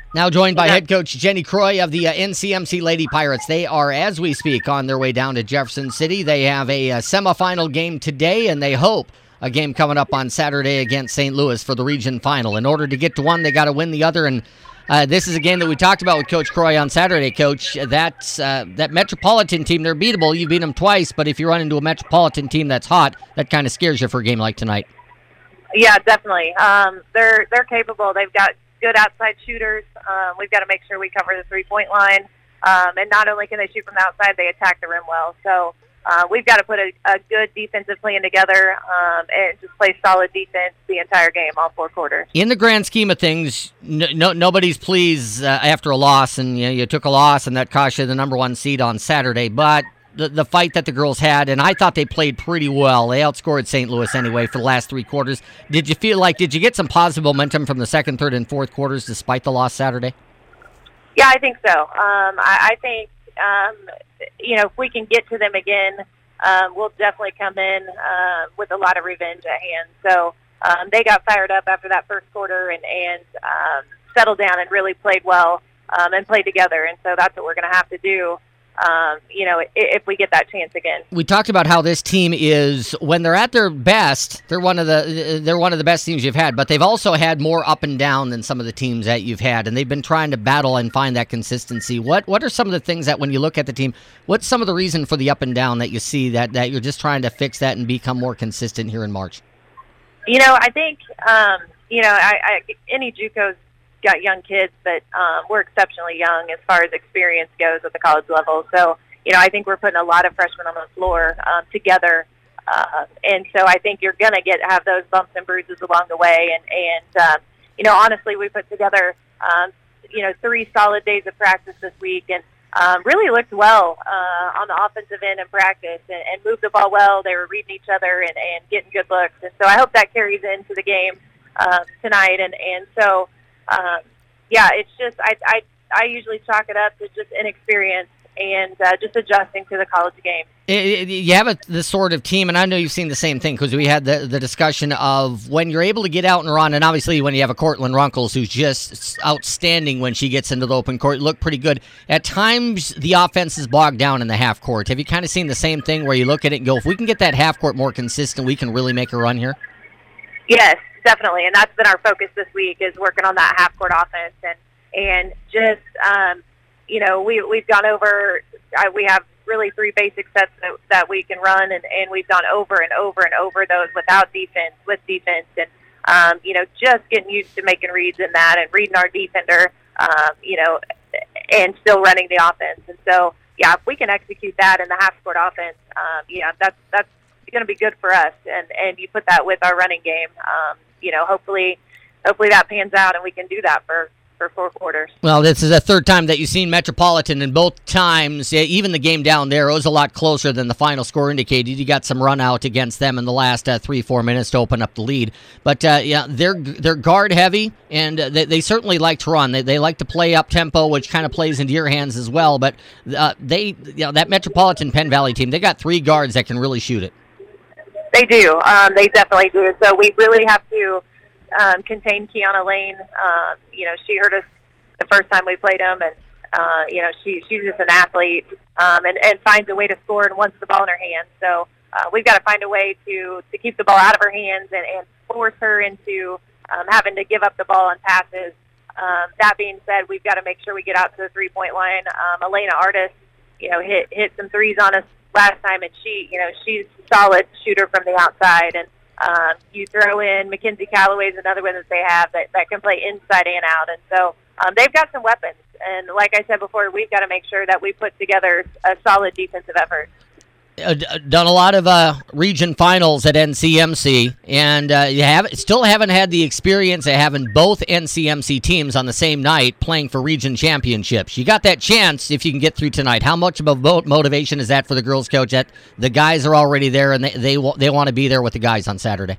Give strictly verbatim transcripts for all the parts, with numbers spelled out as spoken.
Now joined by head coach Jenny Croy of the uh, N C M C Lady Pirates. They are, as we speak, on their way down to Jefferson City. They have a, a semifinal game today, and they hope a game coming up on Saturday against Saint Louis for the region final. In order to get to one, they got to win the other, and uh, this is a game that we talked about with Coach Croy on Saturday, Coach. That's, uh, that Metropolitan team, they're beatable. You beat them twice, but if you run into a Metropolitan team that's hot, that kind of scares you for a game like tonight. Yeah, definitely. Um, they're they're capable. They've got good outside shooters. Um, we've got to make sure we cover the three-point line. Um, and not only can they shoot from the outside, they attack the rim well. So uh, we've got to put a, a good defensive plan together um, and just play solid defense the entire game, all four quarters. In the grand scheme of things, no, no, nobody's pleased uh, after a loss, and you know, you took a loss, and that cost you the number one seed on Saturday. But the, the fight that the girls had, and I thought they played pretty well. They outscored Saint Louis anyway for the last three quarters. Did you feel like, did you get some positive momentum from the second, third, and fourth quarters despite the loss Saturday? Yeah, I think so. Um, I, I think, um, you know, if we can get to them again, um, we'll definitely come in uh, with a lot of revenge at hand. So um, they got fired up after that first quarter and, and um, settled down and really played well um, and played together. And so that's what we're going to have to do. Um, you know, if we get that chance again. We talked about how this team is, when they're at their best, they're one of the they're one of the best teams you've had, but they've also had more up and down than some of the teams that you've had, and they've been trying to battle and find that consistency. What what are some of the things that when you look at the team, what's some of the reason for the up and down that you see that, that you're just trying to fix that and become more consistent here in March? You know, I think, um, you know, I, I, any JUCO's got young kids, but um, we're exceptionally young as far as experience goes at the college level. So, you know, I think we're putting a lot of freshmen on the floor um, together. Uh, and so I think you're going to get have those bumps and bruises along the way. And, and um, you know, honestly, we put together, um, you know, three solid days of practice this week and um, really looked well uh, on the offensive end in practice and, and moved the ball well. They were reading each other and, and getting good looks. And so I hope that carries into the game um, tonight. And, and so, Um, yeah, it's just I, I I usually chalk it up to just inexperience and uh, just adjusting to the college game. It, it, you have a, this sort of team, and I know you've seen the same thing because we had the, the discussion of when you're able to get out and run, and obviously when you have a Cortland Runkles who's just outstanding when she gets into the open court, look pretty good. At times, the offense is bogged down in the half court. Have you kind of seen the same thing where you look at it and go, if we can get that half court more consistent, we can really make a run here? Yes. Definitely, and that's been our focus this week is working on that half-court offense, and and just um, you know we we've gone over uh, we have really three basic sets that, that we can run, and, and we've gone over and over and over those without defense, with defense, and um, you know just getting used to making reads in that and reading our defender, um, you know, and still running the offense, and so yeah, if we can execute that in the half-court offense, um, yeah, that's that's going to be good for us, and and you put that with our running game. Um, You know, hopefully, hopefully that pans out, and we can do that for, for four quarters. Well, this is the third time that you've seen Metropolitan, and both times, even the game down there, it was a lot closer than the final score indicated. You got some run out against them in the last uh, three, four minutes to open up the lead. But uh, yeah, they're they're guard heavy, and uh, they, they certainly like to run. They they like to play up tempo, which kind of plays into your hands as well. But uh, they, you know, that Metropolitan Penn Valley team, they got three guards that can really shoot it. They do. Um, they definitely do. So we really have to um, contain Kiana Lane. Um, you know, she hurt us the first time we played them, and uh, you know, she she's just an athlete um, and and finds a way to score and wants the ball in her hands. So uh, we've got to find a way to to keep the ball out of her hands and, and force her into um, having to give up the ball on passes. Um, that being said, we've got to make sure we get out to the three point line. Um, Elena Artis, you know, hit hit some threes on us last time, and she, you know, she's a solid shooter from the outside. And um, you throw in Mackenzie Callaway's another one that they have that, that can play inside and out. And so um, they've got some weapons. And like I said before, we've got to make sure that we put together a solid defensive effort. Uh, done a lot of uh, region finals at N C M C, and uh, you have still haven't had the experience of having both N C M C teams on the same night playing for region championships. You got that chance if you can get through tonight. How much of a motivation is that for the girls' coach? That the guys are already there and they they, they want to be there with the guys on Saturday.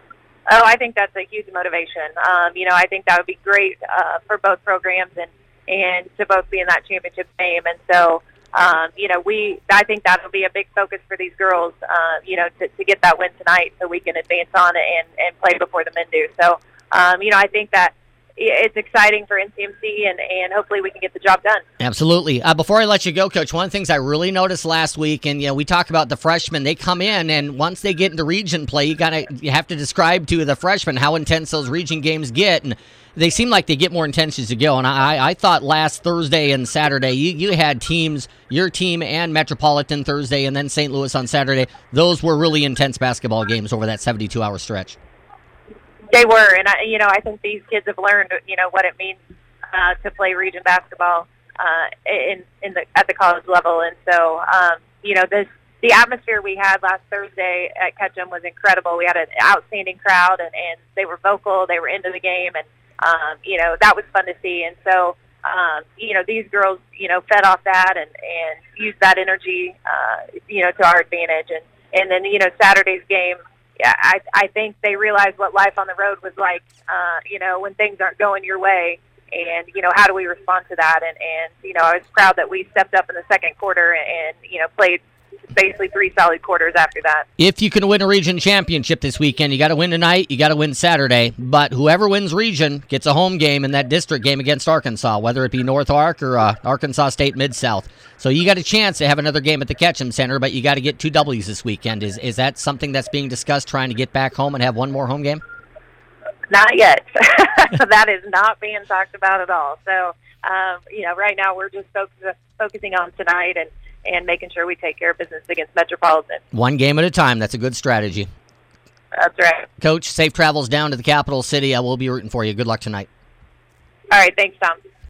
Oh, I think that's a huge motivation. Um, you know, I think that would be great uh, for both programs and and to both be in that championship game, and so. Um, you know, we, I think that'll be a big focus for these girls, uh, you know, to, to get that win tonight so we can advance on it and, and play before the men do. So, um, you know, I think that it's exciting for N C M C, and, and hopefully we can get the job done. Absolutely. Uh, before I let you go, Coach, one of the things I really noticed last week, and you know, we talk about the freshmen, they come in, and once they get into region play, you gotta you have to describe to the freshmen how intense those region games get, and they seem like they get more intense as you go. And I, I thought last Thursday and Saturday, you, you had teams, your team and Metropolitan Thursday, and then Saint Louis on Saturday. Those were really intense basketball games over that seventy-two hour stretch. They were, and I, you know, I think these kids have learned, you know, what it means uh, to play region basketball uh, in in the at the college level, and so um, you know, this the atmosphere we had last Thursday at Ketchum was incredible. We had an outstanding crowd, and, and they were vocal, they were into the game, and um, you know, that was fun to see. And so, um, you know, these girls, you know, fed off that and and used that energy, uh, you know, to our advantage, and and then you know, Saturday's game. Yeah, I I think they realized what life on the road was like, uh, you know, when things aren't going your way, and, you know, how do we respond to that? And, and, you know, I was proud that we stepped up in the second quarter and, you know, played basically three solid quarters after that. If you can win a region championship this weekend, you got to win tonight, you got to win Saturday, but whoever wins region gets a home game in that district game against Arkansas, whether it be North Ark or uh, Arkansas State Mid-South. So you got a chance to have another game at the Ketchum Center, but you got to get two W's this weekend. Is is that something that's being discussed, trying to get back home and have one more home game? Not yet. That is not being talked about at all. So, um, you know, right now we're just focus, focusing on tonight and, and making sure we take care of business against Metropolitan. One game at a time. That's a good strategy. That's right. Coach, safe travels down to the capital city. I will be rooting for you. Good luck tonight. All right. Thanks, Tom.